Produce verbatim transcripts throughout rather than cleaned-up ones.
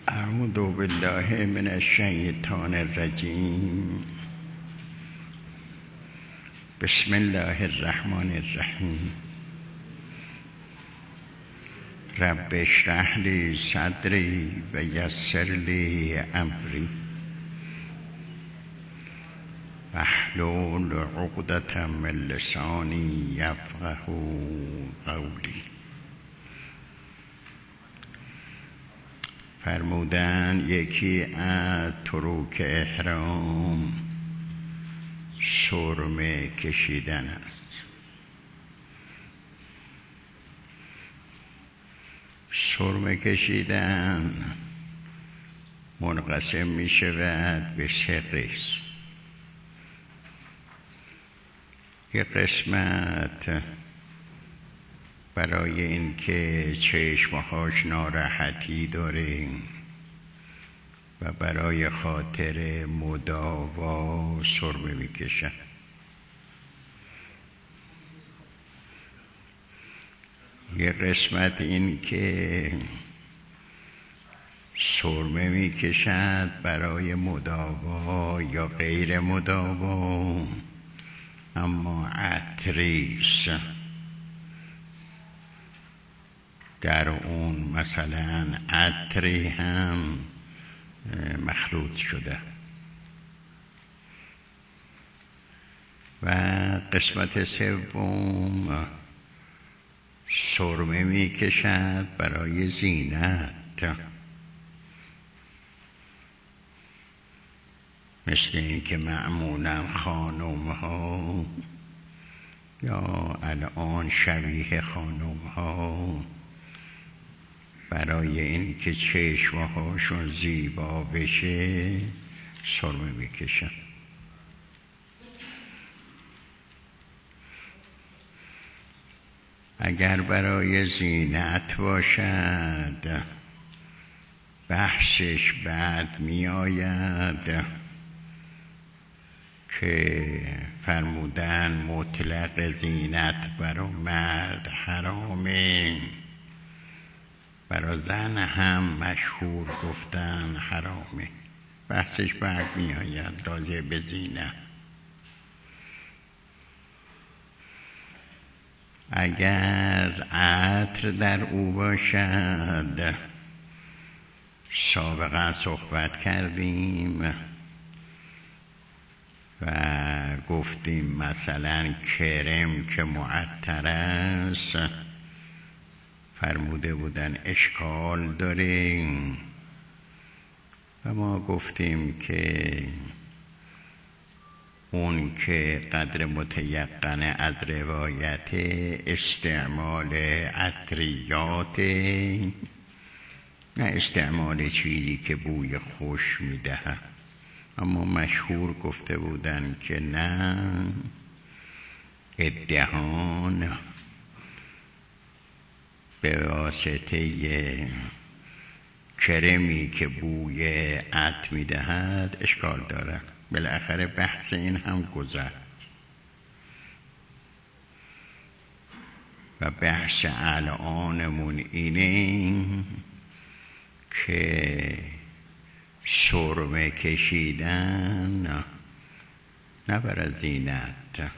اعوذ بالله من الشیطان الرجیم. بسم الله الرحمن الرحیم. رب اشرح لی صدری و یسر لی امری واحلل عقدة من لسانی یفقهوا قولی. فرمودن یکی از تروک احرام سرمه کشیدن است. سرمه کشیدن منقسم می شود به سه قسم. یک قسمت برای اینکه چشمهاش ناراحتی داره و برای خاطر مداوا سرمه میکشن. یه قسمت این که سرمه میکشد برای مداوا یا غیر مداوا، اما عطریست. در اون مثلا عطری هم مخلوط شده. و قسمت سوم سرمه می کشد برای زینت، مثل این که معمولا خانم ها یا الان شبیه خانم ها برای این که چشمه هاشون زیبا بشه سرمه میکشن. اگر برای زینت باشد بحثش بعد می آید که فرمودن مطلق زینت برای مرد حرامه، برای زن هم مشهور گفتن حرامه. بحثش بعد می آید راجع به زینت. اگر عطر در او باشد، سابقا صحبت کردیم و گفتیم مثلا کرم که معطر است فرموده بودن اشکال داره، و ما گفتیم که اون که قدر متیقن از روایت استعمال عطریات، نه استعمال چیزی که بوی خوش میده. اما مشهور گفته بودن که نه، ادهان به واسطه کرمی که بوی عطر میدهد اشکال دارد. بالاخره بحث این هم گذشت و بحث الانمون اینه که سرمه کشیدن نه برای زینت،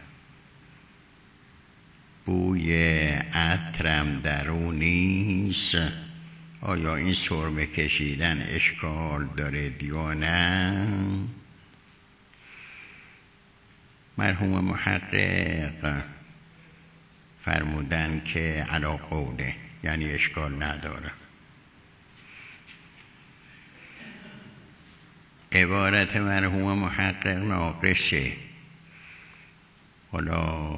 بوی عطرم در اون نیست. آیا این سرمه کشیدن اشکال داره یا نه؟ مرحوم محقق فرمودن که علی قوله، یعنی اشکال نداره. عبارت مرحوم محقق ناقصه. حالا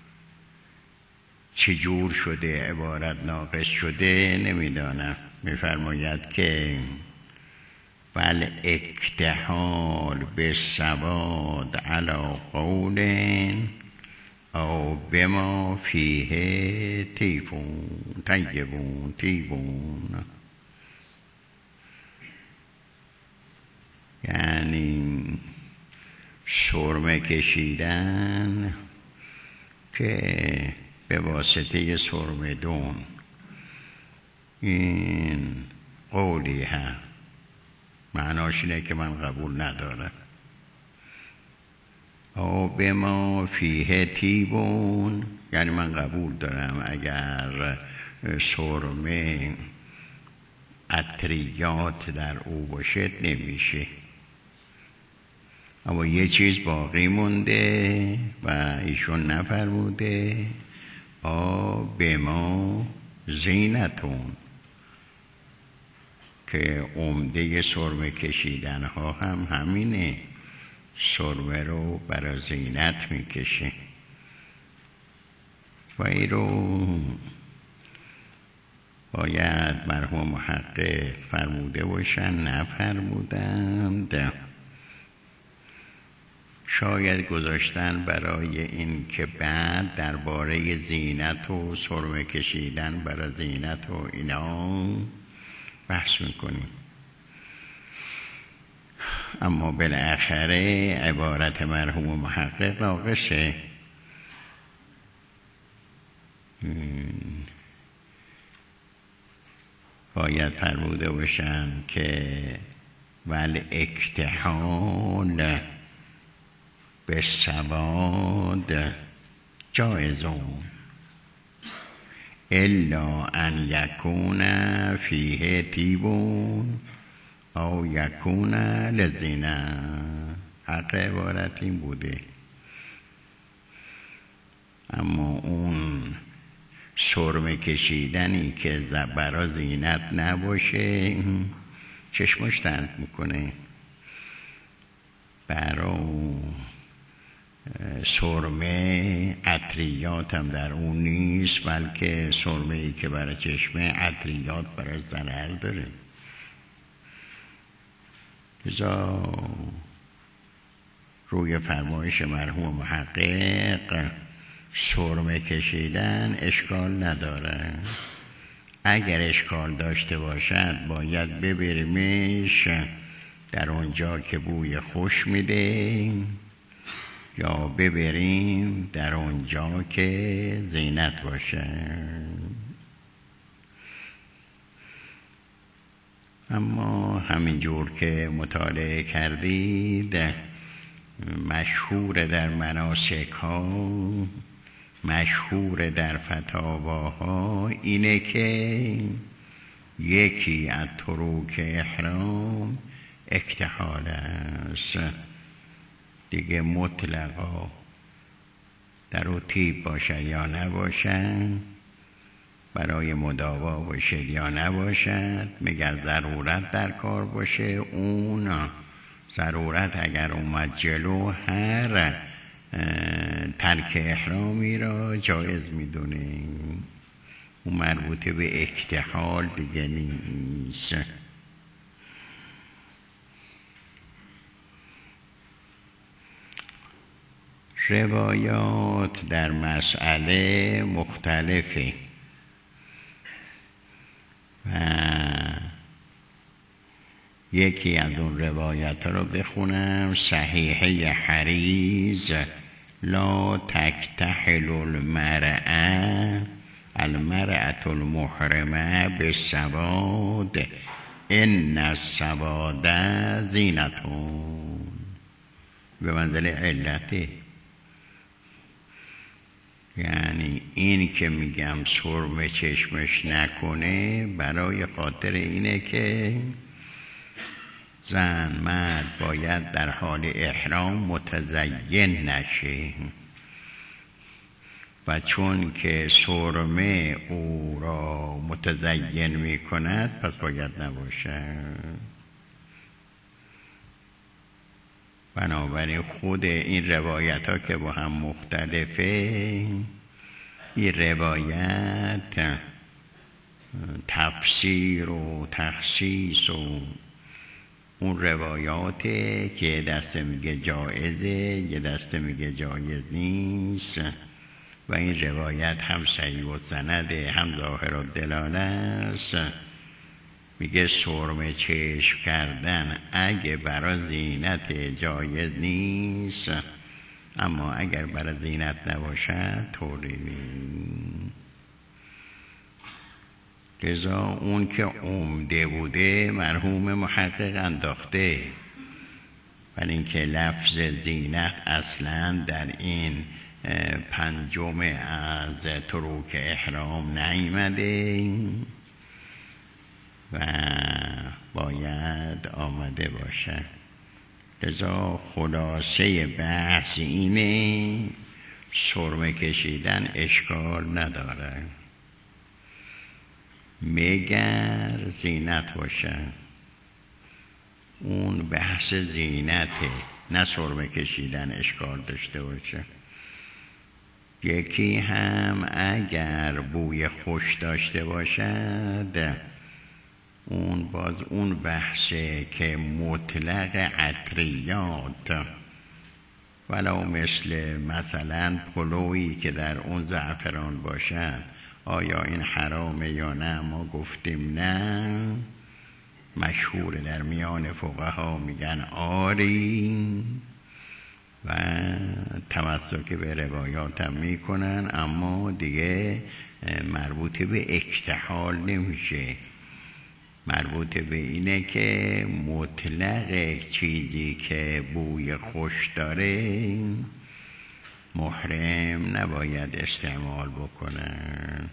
چجور شده عبارت ناقص شده نمیدانم. میفرماید که بل اکتحال به سواد علی قول او بما فیه تیفون طیبون تیبون، یعنی سرمه کشیدن که به واسطه سرمدون این قولی هم معناش اینه که من قبول ندارم. آب ما فیه تیبون، یعنی من قبول دارم اگر سرمه عطریات در او باشه نمیشه، اما یه چیز باقی مونده و ایشون نفرموده آب ما زینتون، که عمده سرمه کشیدن ها هم همینه، سرمه رو برای زینت میکشه و این رو باید مرحوم محقق فرموده باشن، نفرمودند. شاید گذاشتن برای این که بعد درباره زینت و سرمه کشیدن برای زینت و اینا بحث میکنیم، اما بالاخره عبارت مرحوم محقق ناقصه. باید فرموده باشن که ول اکتحال به سواد جایزون الا ان یکون فیه تیبون او یکون لزینه. حق عبارت این بوده، اما اون سرمه کشیدنی که برای زینت نباشه چشمش تنگ میکنه. برای سرمه عطریات هم در اون نیست، بلکه سرمه ای که برای چشمه عطریات برای ضرر داره. لذا روی فرمایش مرحوم محقق سرمه کشیدن اشکال نداره. اگر اشکال داشته باشد باید ببریمش در اونجا که بوی خوش میده، یا ببریم در اونجا که زینت باشه. اما همینجور که مطالعه کردید مشهور در مناسک ها، مشهور در فتاواها اینه که یکی از طرق احرام اکتحال است دیگه، مطلقا در او تیب باشه یا نباشد، برای مداوا باشد یا نباشد، مگر ضرورت در کار باشه. اون ضرورت اگر اومد جلو هر ترک احرامی را جایز میدونه، اون مربوطه به اکتحال دیگه نیست. روایات در مسئله مختلفه و یکی از اون روایت رو بخونم. صحیحه حریز لا تکتحل المرأة المرأة المحرمة بالسواد ان السواد زینتون، به منزله علته. یعنی این که میگم سرمه چشمش نکنه برای خاطر اینه که زن مرد باید در حال احرام متزین نشه و چون که سرمه او را متزین میکند پس باید نباشد. بنابراین خود این روایت ها که با هم مختلفه، این روایت تفسیر و تخصیص و اون روایاته که دسته میگه جایزه، یه دسته میگه جایز نیست و این روایت هم صحیح و سنده هم ظاهر و دلاله است. میگه سرمه چشم کردن اگه برای زینت جایز نیست، اما اگر برای زینت نباشد طوری نیست. لذا اون که عمده بوده مرحوم محقق انداخته، ولی اینکه لفظ زینت اصلا در این پنجم از تروک احرام نیامده و باید آمده باشه. لذا خلاصه بحث اینه سرمه کشیدن اشکال نداره، مگر زینت باشه. اون بحث زینته، نه سرمه کشیدن اشکال داشته باشه. یکی هم اگر بوی خوش داشته باشد، اون باز اون بحثه که مطلق عطریات ولو مثل مثلا پلویی که در اون زعفران باشد آیا این حرامه یا نه؟ ما گفتیم نه، مشهور در میان فقها میگن آری و تمسک به روایات هم میکنن، اما دیگه مربوط به اکتحال نمیشه، مربوط به اینه که مطلق چیزی که بوی خوش داره محرم نباید استعمال بکنن.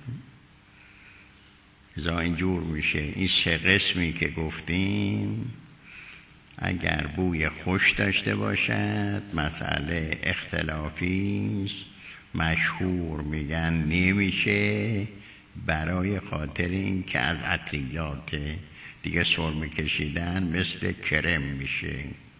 ازا اینجور میشه. این سه قسمی که گفتیم اگر بوی خوش داشته باشد مسئله اختلافی است، مشهور میگن نمیشه برای خاطر این که از عطریات دیگه سرمه کشیدن مثل کرم میشه.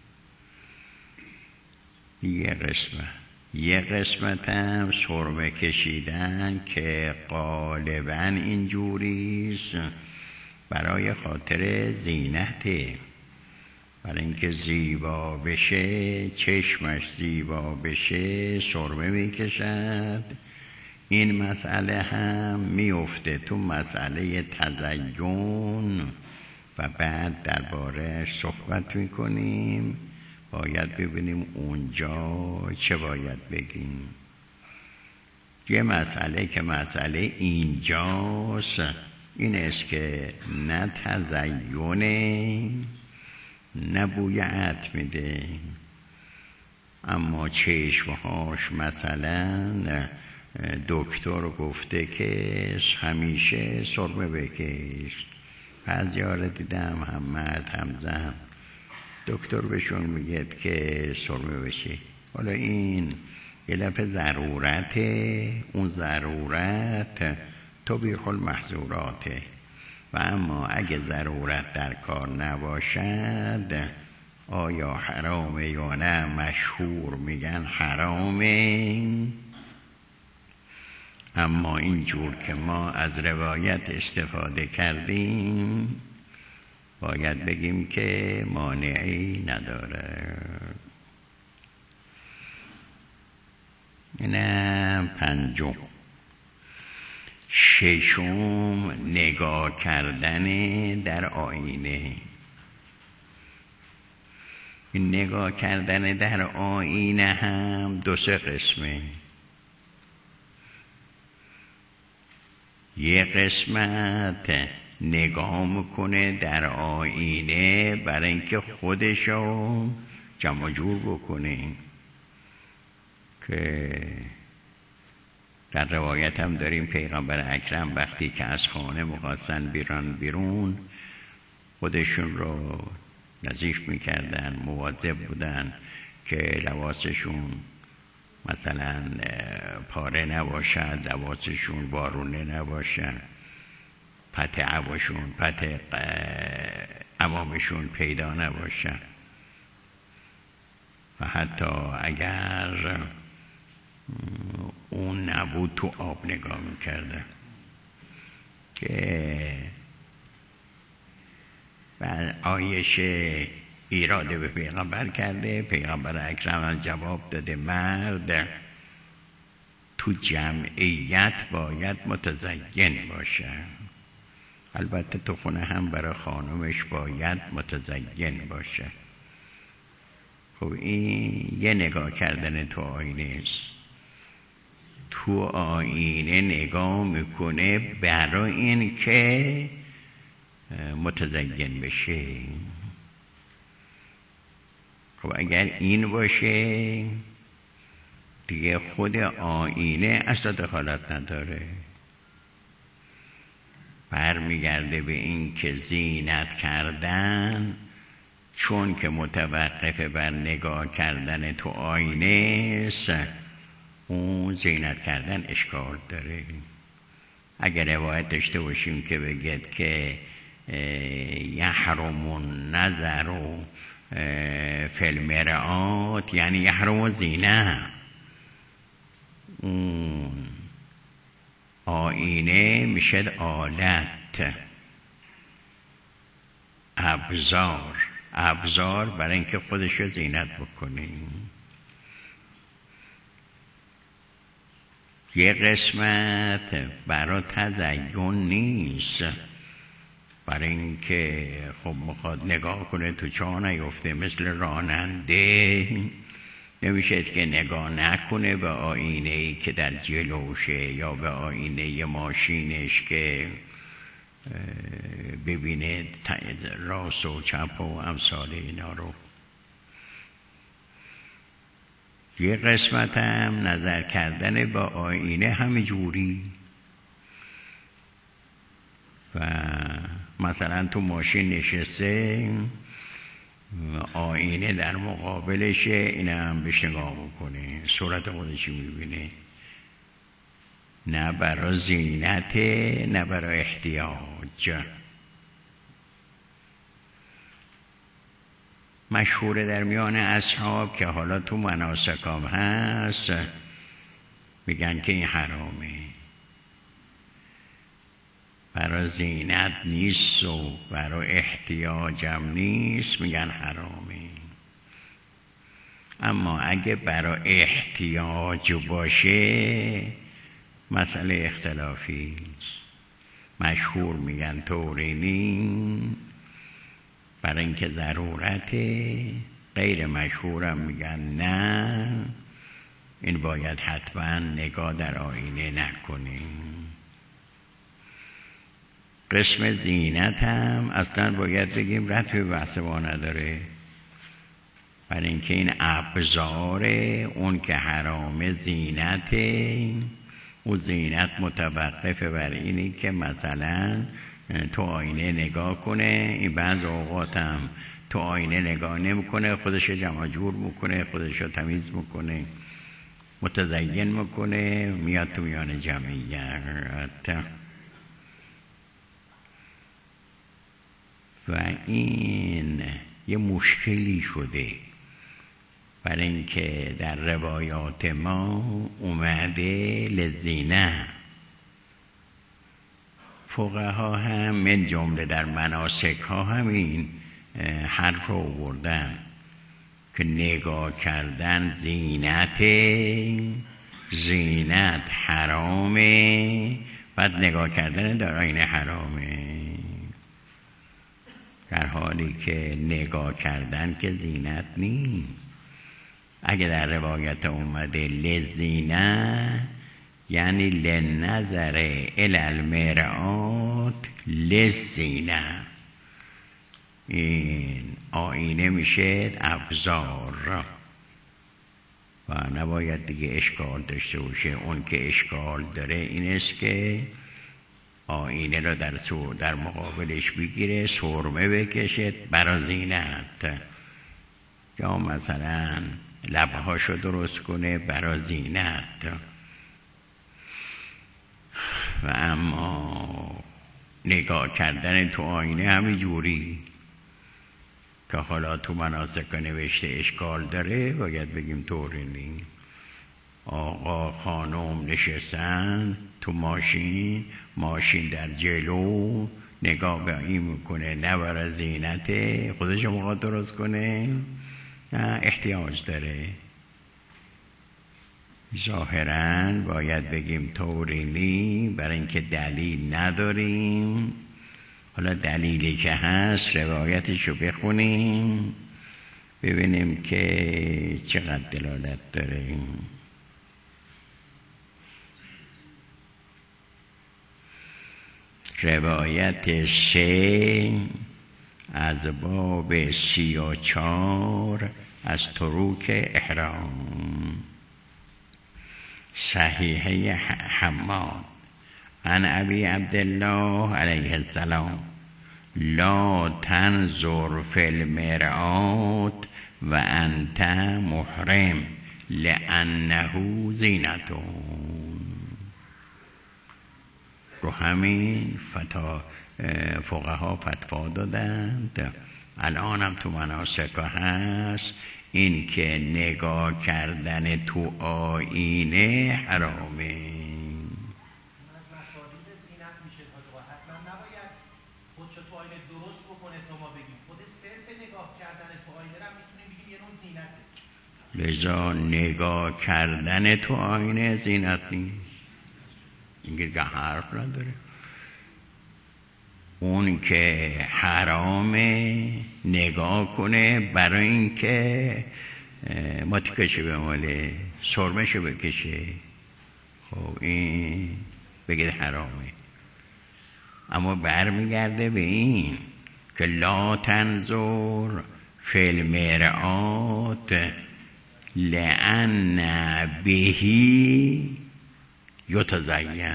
یه قسمت یه قسمت هم سرمه کشیدن که غالبا اینجوریست برای خاطر زینته، برای اینکه زیبا بشه، چشمش زیبا بشه سرمه میکشد. این مسئله هم میفته تو مسئله تزیین و بعد درباره‌اش صحبت میکنیم. باید ببینیم اونجا چه باید بگیم. یه مسئله که مسئله اینجاست این است که نه تزیینه نه بوی عطر میده، اما چشمهاش مثلا دکتر گفته که همیشه سرمه بکش. بعضی‌ها رو دیدم هم مرد هم زن دکتر بهشون میگه که سرمه بشی. حالا این یه دفعه ضرورته، اون ضرورت تبیح المحظوراته، و اما اگه ضرورت در کار نباشد آیا حرامه یا نه؟ مشهور میگن حرامه، اما اینجور که ما از روایت استفاده کردیم باید بگیم که مانعی نداره. اینم پنجم. ششم نگاه کردن در آینه. نگاه کردن در آینه هم دو سه قسمه. یه قسمت نگاه میکنه در آینه برای اینکه خودشو جمع جور بکنه، که در روایت هم داریم پیغمبر اکرم وقتی که از خانه می‌خواستن بیرون بیرون خودشون رو نظیف میکردن، مواظب بودن که لباسشون مثلا پاره نباشد، لباسشون بارونه نباشد، پته عباشون پته عوامشون پیدا نباشد، و حتی اگر اون نبود تو آب نگاه میکردن. که بعد عایشه ایراده به پیغمبر کرده، پیغمبر اکرم جواب داده مرد تو جمعیت باید متزین باشه، البته تو خونه هم برای خانمش باید متزین باشه. خب این یه نگاه کردن تو آینه است. تو آینه نگاه میکنه برای این که متزین بشه. خب اگر این باشه دیگه خود آینه اصلا دخالت نداره، برمیگرده به این که زینت کردن چون که متوقف بر نگاه کردن تو آینه است، اون زینت کردن اشکال داره. اگر روایت داشته باشیم که بگید که یحرم النظر فی المرآت یعنی یحرم زینه، اون آینه میشد آلت، ابزار ابزار برای اینکه خودش رو زینت بکنیم. یه قسمت برای تزین نیست، برای اینکه خب میخواد نگاه کنه تو چاه نیفته، مثل راننده نمیشه که نگاه نکنه به آینه ای که در جلوشه یا به آینه ماشینش که ببینه راست و چپ و امثال اینا رو. یه قسمت هم نظر کردن با آینه همین جوری، و مثلا تو ماشین نشسته آینه در مقابلشه، این هم بهش نگاه میکنه، صورت خودشی میبینه، نه برای زینت نه برای احتیاج. مشهور در میان اصحاب که حالا تو مناسک هم هست میگن که این حرامه، برای زینت نیست و برای احتیاجم نیست، میگن حرامه. اما اگه برای احتیاج باشه مسئله اختلافی است. مشهور میگن طورینی برای اینکه ضرورته، غیر مشهورم میگن نه این باید حتما نگاه در آینه نکنیم. قسم زینت هم اصلا باید بگیم ربطی به بحث ما نداره، برای اینکه این ابزار اون که حرام زینته، اون زینت متوقفه بر اینی که مثلا تو آینه نگاه کنه. این بعض اوقات هم تو آینه نگاه نمیکنه، خودش جمع جور میکنه، خودش رو تمیز میکنه، متزین میکنه، میاد تو میان جمعیت. و این یه مشکلی شده، برای اینکه در روایات ما اومده لزینه. فقها هم من جمله در مناسک ها همین حرف رو آوردن که نگاه کردن زینت، زینت حرامه، بعد نگاه کردن در آینه حرامه، در حالی که نگاه کردن که زینت نیست. اگه در روایت اومده لزینه یعنی لنظر الی المرآت لزینه، این آینه میشه ابزار و نباید دیگه اشکال داشته باشه. اون که اشکال داره این است که آینه را در در مقابلش بگیره، سرمه بکشه برای زینت، یا مثلا لبهاشو درست کنه برای زینت. و اما نگاه کردن تو آینه همین جوری که حالا تو مناسک نوشته اشکال داره، باید بگیم طوری نیست. آقا خانم نشستن تو ماشین، ماشین در جلو، نگاه به این میکنه نه برای زینت خودش موقع درست کنه، نه احتیاج داره. ظاهراً باید بگیم طوری نی، برای اینکه دلیل نداریم. حالا دلیلی که هست روایتشو بخونیم ببینیم که چقدر دلالت داره. روایت سه از باب سی و چار از تروک احرام. صحیحه حماد عن ابی عبدالله علیه السلام لا تنظر فی المرآة و انت محرم لانه زینتون. رو همین فتا فقها فتوا دادند. الان هم تو مناسک هست این که نگاه کردن تو آینه حرامه. لذا نگاه کردن تو آینه زینت نیست. این که حرف نداره. اون که حرامه نگاه کنه برای این که ماتیکشه به ماله سرمشه بکشه، خب این بگید حرامه. اما برمیگرده به این که لا تنظر فی المرآة لأن بهی یتزین،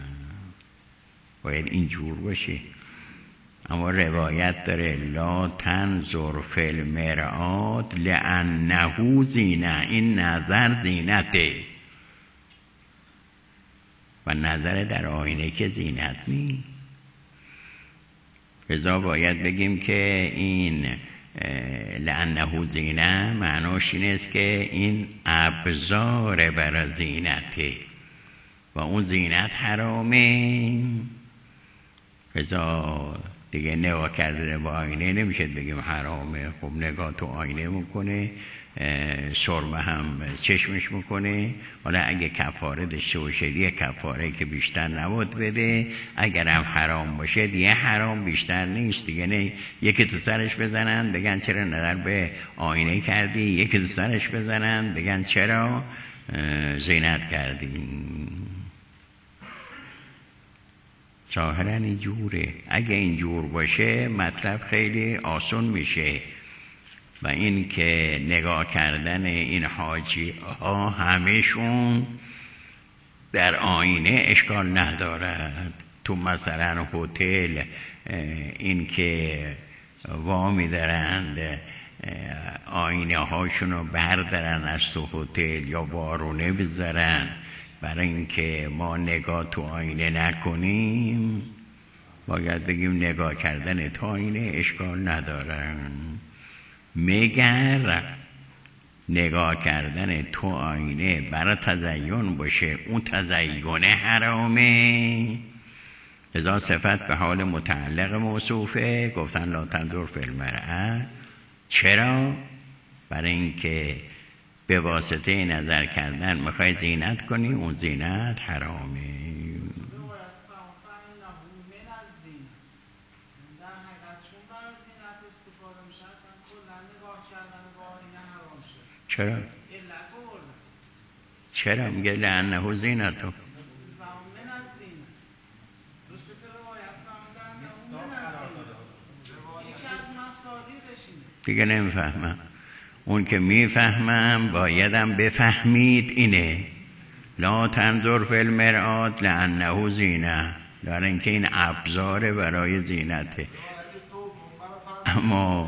باید اینجور باشه. اما روایت داره لا تنظر فی المرآة لأنه زینه، این نظر زینته و نظر در آینه که زینت نیست. لذا باید بگیم که این لأنه زینه معناش این است که این ابزار برای زینته و اون زینت حرامه. لذا دیگه نگاه کردن با آینه نمیشه بگیم حرامه. خب نگاه تو آینه میکنه، سرمه هم چشمش میکنه. حالا اگه کفاره داشته باشه دیگه کفاره که بیشتر نبود بده. اگر هم حرام باشه دیگه حرام بیشتر نیست دیگه. نه یکی تو سرش بزنن بگن چرا نظر به آینه کردی، یکی تو سرش بزنن بگن چرا زینت کردی. ظاهرا این جوره. اگه این جور باشه مطلب خیلی آسان میشه و این که نگاه کردن این حاجی ها همشون در آینه اشکال ندارد. تو مثلا هتل این که وامی دارند آینه هاشونو بردارن از تو هتل یا بارونه بذارن برای اینکه ما نگاه تو آینه نکنیم، باید بگیم نگاه کردن تو آینه اشکال ندارن. مگر نگاه کردن تو آینه برای تزیین باشه، اون تزیین حرامه. لذا صفت به حال متعلق موصوفه. گفتن لا تنظر فی المرآة. چرا؟ برای اینکه به واسطه نظر کردن میخوای زینت کنی، اون زینت حرامه. چرا؟ چرا میگه لأنه زینتو؟ دیگه نمیفهمم. اون که میفهمم بایدم بفهمید اینه لا تنظر فی المرآة لأنه زینه، داره اینکه این ابزار برای زینته. اما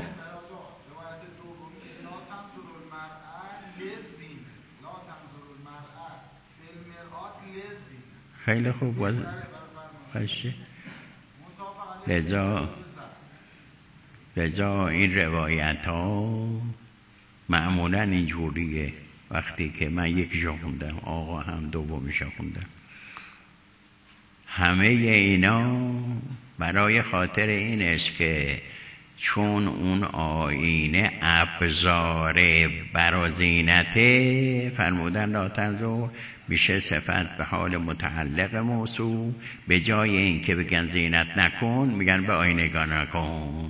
خیلی خوب باشه. لذا لذا این روایت ها معمولا اینجوریه. وقتی که من یکیشو خوندم، آقا هم دومیشو خوندم، همه اینا برای خاطر این است که چون اون آینه ابزار برای زینته، فرمودن لا تنظر میشه صفت به حال متعلق موصوف. به جای این که بگن زینت نکن میگن به آینه نگاه نکن.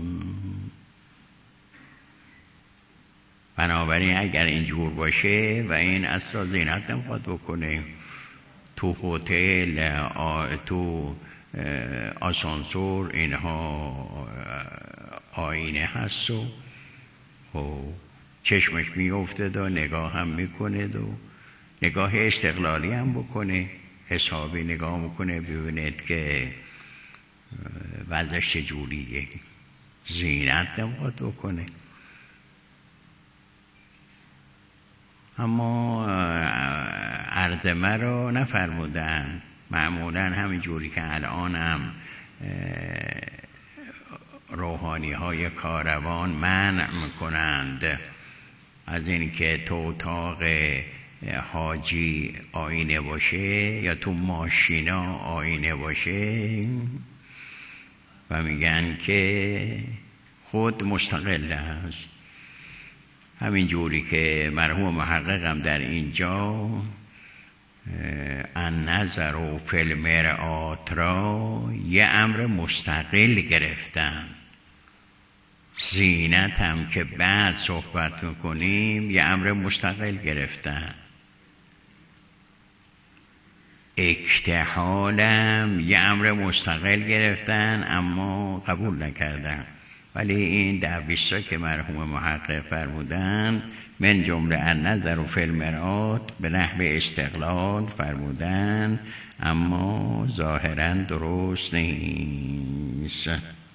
بنابراین اگر اینجور باشه و این اصلا زینت نمیخواد بکنه، تو هتل تو آسانسور اینها آینه هست و خب چشمش میافتد و نگاه هم میکنه و نگاه استقلالی هم بکنه، حسابی نگاه میکنه ببینید که وضعش چجوریه، زینت نباید بکنه. اما اردمه رو نفرمودن، معمولا همین جوری که الان هم روحانی های کاروان منع میکنند از این که تو اتاق حاجی آینه باشه یا تو ماشینا آینه باشه و میگن که خود مستقل است. همین جوری که مرحوم محققم در اینجا النظر و فی المرآت را یه امر مستقل گرفتن، زینت هم که بعد صحبت میکنیم یه امر مستقل گرفتن، اکتحالم یه امر مستقل گرفتن اما قبول نکردن. ولی این در بیستا که مرحوم محقق فرمودن من جمله النظر فی المرآت به نحو استقلال فرمودن، اما ظاهرا درست نیست.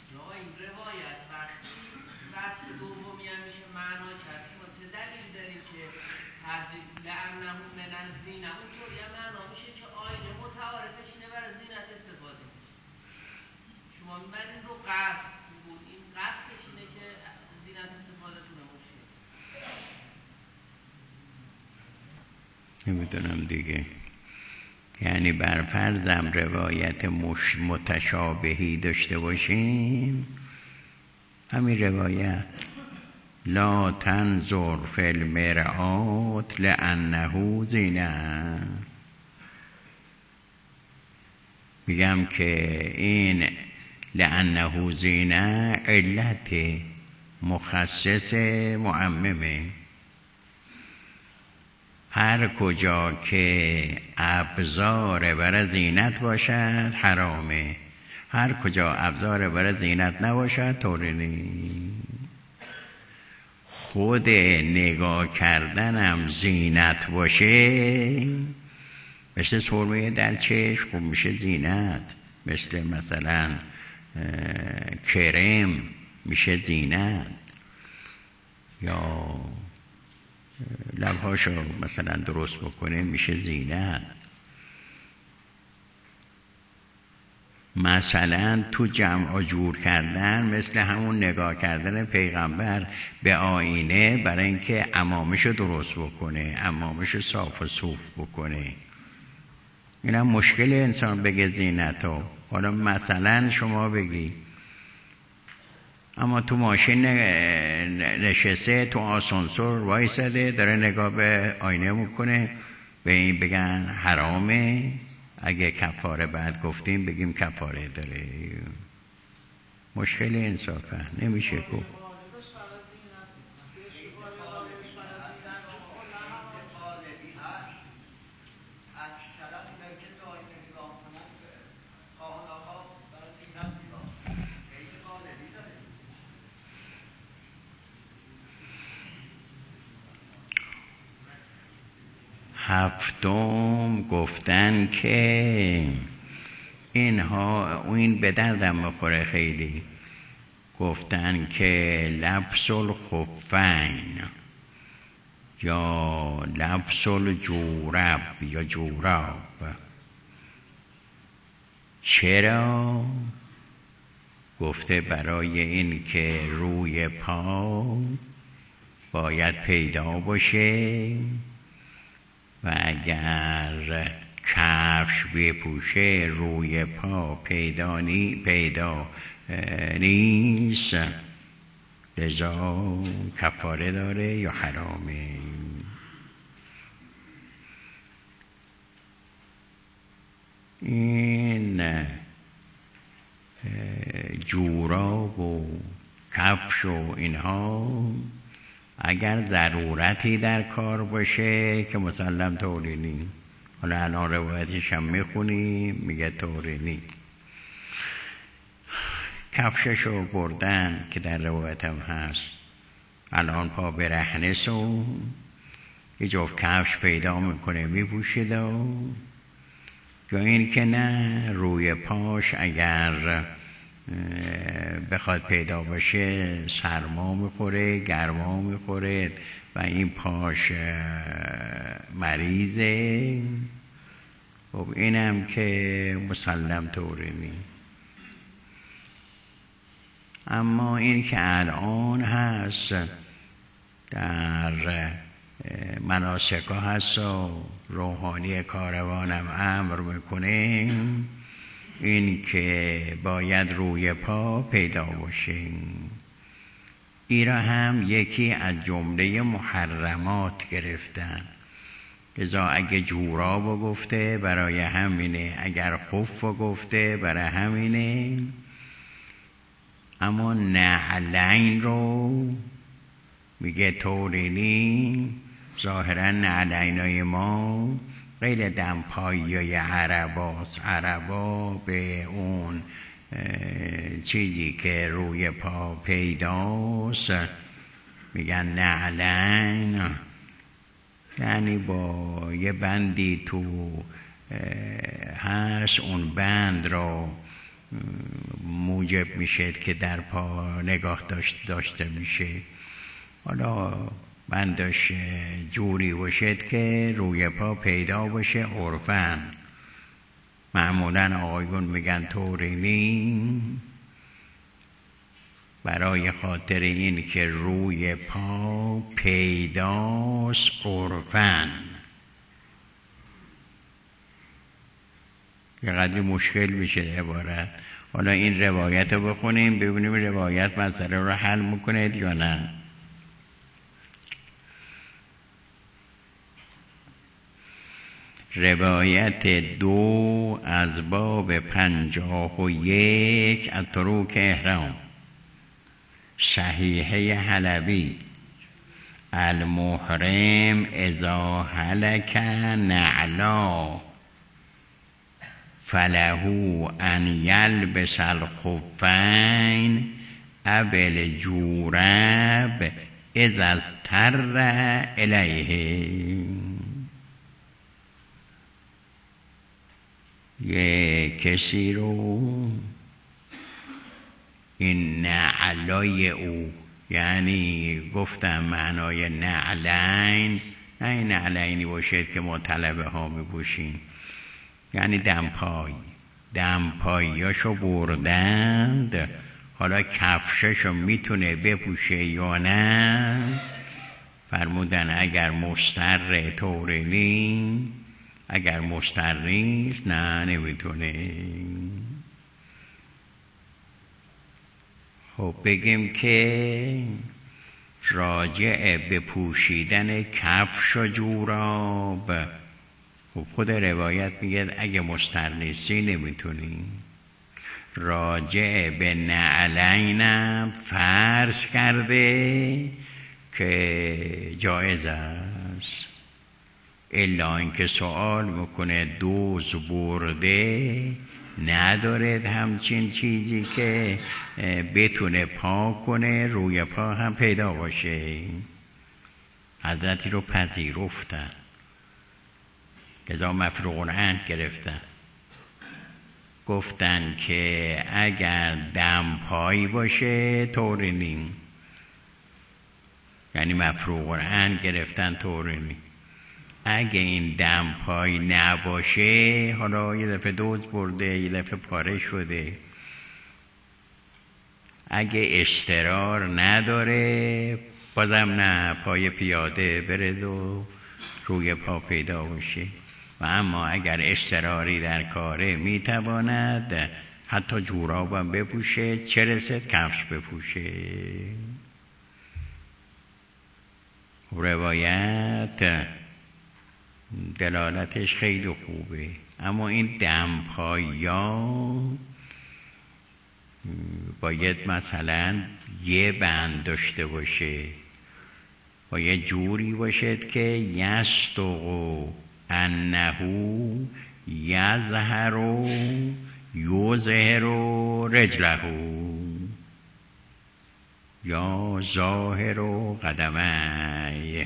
نمیدونم دیگه، یعنی بر فرضم روایت مش متشابهی داشته باشیم، همین روایت لا تنظر فی المرآت لانه زینه، میگم که این لانه زینه علت مخصص معممه. هر کجا که ابزار برای زینت باشد حرامه، هر کجا ابزار برای زینت نباشد طوری نیست. خود نگاه کردنم زینت باشه، مثل سرمه در چشم خب میشه زینت، مثل مثلا کرم میشه زینت، یا لبهاشو مثلا درست بکنه میشه زینت. مثلا تو جمع جور کردن مثل همون نگاه کردن پیغمبر به آینه برای اینکه عمامشو درست بکنه، عمامشو صاف و صوف بکنه. این هم مشکل انسان بگه زینتو. حالا مثلا شما بگی اما تو ماشین نشسته، تو آسانسور وایساده داره نگاه به آینه میکنه، به این بگن حرامه؟ اگه کفاره بعد گفتیم بگیم کفاره داره. مشکل انصافه، نمیشه گفت. هفتم گفتن که اینها این به دردم میخوره خیلی، گفتن که لبس الخفین یا لبس الجورب یا جوراب. چرا؟ گفته برای این که روی پا باید پیدا باشه و اگر کفش بپوشه روی پا پیدا نی پیدا نیست، لذا کفاره داره یا حرامه. این جوراب و کفش و اینها اگر ضرورتی در کار باشه که مسلم طوری نیست. حالا الان روایتش هم میخونیم میگه طوری نیست. کفششو بردن که در روایت هم هست الان پا برهنه سو یه جفت کفش پیدا میکنه میپوشید و یا این که نه روی پاش اگر بخواد پیدا باشه سرما میخوره گرما میخوره و این پاش مریضه. خب اینم که مسلم طوری نیست. اما این که الان هست در مناسک ها هست و روحانی کاروانم امر میکنه این که باید روی پا پیدا باشه. این را هم یکی از جمله محرمات گرفتن. لذا اگه جورابو گفته برای همینه، اگر خفو گفته برای همینه. اما نعلین رو میگه طوری ظاهرا نعلینای ما غیر دمپایی های عرباست. عربا به اون چیزی که روی پا پیداست میگن نعلین، یعنی با یه بندی تو هست اون بند رو موجب میشه که در پا نگاه داشت داشته میشه. حالا بندش جوری باشد که روی پا پیدا باشه عرفاً. معمولاً آقایون میگن طوری برای خاطر این که روی پا پیداست عرفاً. یه قدری مشکل میشه عبارت. حالا این روایت رو بخونیم ببینیم روایت مسئله رو حل میکنه یا نه. روایت دو از باب پنجاه و یک از طرق احرام صحیحه حلبی المحرم اذا هلک نعلا فله ان یلبس الخفین ابل جورب اذا اضطر الیه. یه کسی رو این نعلای او، یعنی گفتم معنای نعلین نه این نعلینی باشد که ما طلبه ها میپوشیم، یعنی دمپای دمپاییاشو بردند. حالا کفششو میتونه بپوشه یا نه. فرمودن اگر مستر طوری نی، اگر مستر نیست نه نمیتونه. خب بگیم که راجع به پوشیدن کفش و جوراب خب خود روایت میگه اگه مستر نیستی نمیتونی. راجع به نعلینم فرض کرده که جایز است، الا اینکه سوال میکنه دوز برده ندارد همچین چیزی که بتونه پا کنه روی پا هم پیدا باشه. حضرتی رو پذیرفتن لذا مفروغ عنه گرفتن، گفتن که اگر دمپایی باشه طوری نیم، یعنی مفروغ عنه گرفتن طوری نیم. اگه این دمپایی نباشه حالا یه دفعه دوز برده یه دفعه پاره شده، اگه اشترار نداره بازم نه، پای پیاده برد و روی پا پیدا باشه. و اما اگر اشتراری در کاره میتواند حتی جورابم بپوشه، چه رسد کفش بپوشه. روایت دلالتش خیلی خوبه. اما این دمپایا باید مثلا یه بند داشته باشه، باید جوری باشد که یستقو انهو یظهر یظهر رجله یا ظاهر قدمه.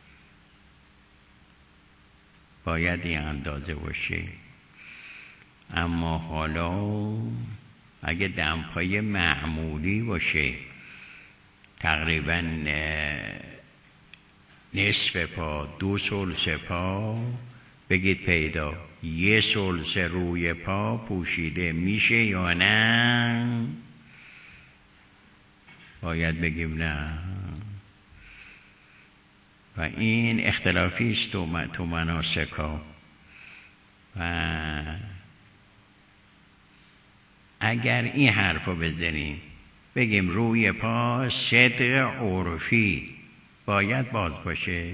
باید این اندازه باشه. اما حالا اگه دمپای معمولی باشه تقریبا نصف پا، دو ثلث پا، بگید پیدا یه ثلث روی پا پوشیده میشه یا نه؟ باید بگیم نه. و این اختلافی است تو مناسک ها. و اگر این حرف رو بزنیم بگیم روی پا صدق عرفی باید باز باشه،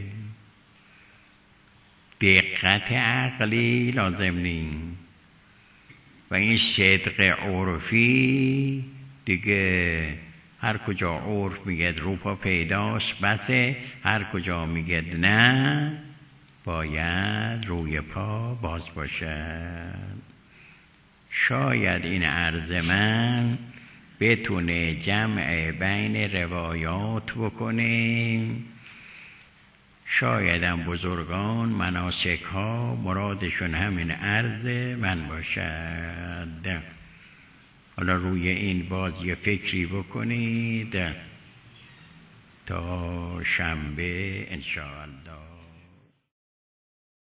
دقت عقلی لازم نیست. و این صدق عرفی دیگه هر کجا عرف میگه رو پا پیداست بسه، هر کجا میگه نه باید روی پا باز باشد. شاید این عرض من بتونه جمع بین روایات بکنه. شاید هم بزرگان مناسک ها مرادشون همین عرض من باشد. حالا روی این باز یه فکری بکنید تا شنبه انشاءالله.